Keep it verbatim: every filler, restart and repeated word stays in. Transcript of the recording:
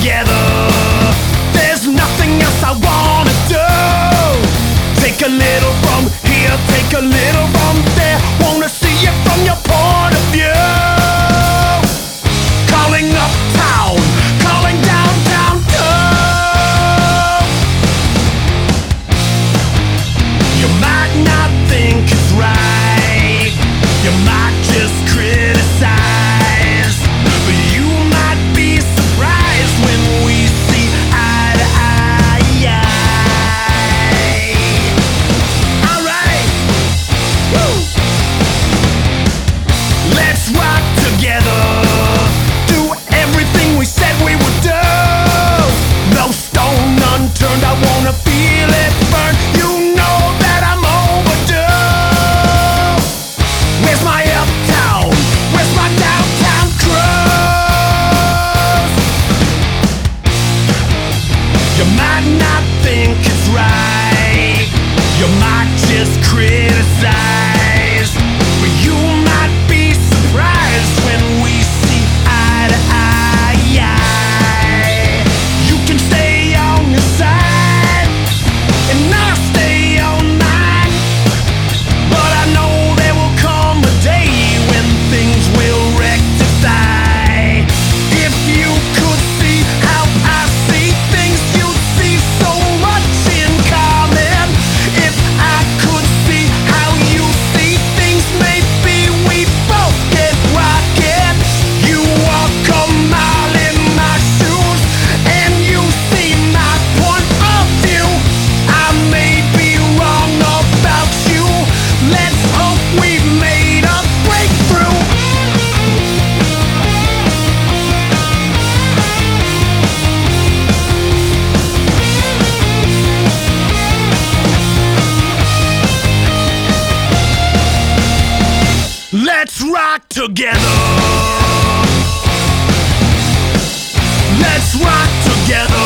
together. There's nothing else I wanna do. Take a little from here, take a little from there. Wanna see it from your point of view. Calling uptown, calling downtown too. You might not think it's right, you might just criticize, but you might be surprised when we see eye to eye. Alright, woo. Let's rock together. Do everything we said we would do. No stone unturned, I wanna feel it burn. You know that I'm overdue. Where's my uptown? Where's my downtown cruise? You might not think it's right, you might just criticize, but you might be surprised when we see eye to eye. You can stay on your side and I'll stay on mine, but I know there will come a day when things will rectify. If you could see how I see things, you'd see so much in common. If I could see how you see things, maybe we both get rockin'. You walk a mile in my shoes and you see my point of view. I may be wrong about you. Let's hope we've made a breakthrough. Let's rock together. Let's rock together.